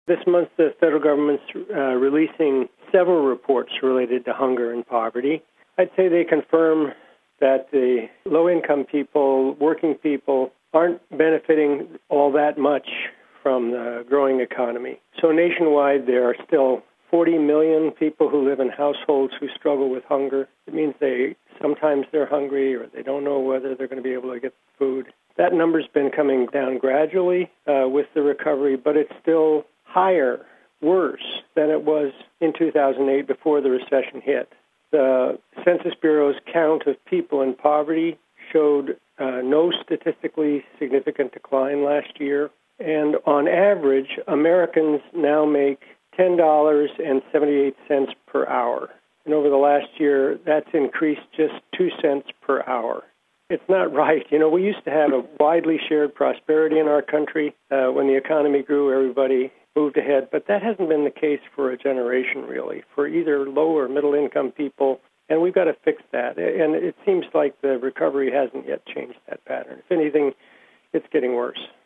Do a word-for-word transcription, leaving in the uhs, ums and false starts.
This month, the federal government's uh, releasing several reports related to hunger and poverty. I'd say they confirm that the low-income people, working people, aren't benefiting all that much from the growing economy. So nationwide, there are still forty million people who live in households who struggle with hunger. It means they sometimes they're hungry or they don't know whether they're going to be able to get food. That number's been coming down gradually uh, with the recovery, but it's still higher, worse than it was in two thousand eight before the recession hit. The Census Bureau's count of people in poverty showed uh, no statistically significant decline last year. And on average, Americans now make ten dollars and seventy-eight cents per hour. And over the last year, that's increased just two cents per hour. It's not right. You know, we used to have a widely shared prosperity in our country. Uh, when the economy grew, everybody moved ahead. But that hasn't been the case for a generation, really, for either low or middle-income people. And we've got to fix that. And it seems like the recovery hasn't yet changed that pattern. If anything, it's getting worse.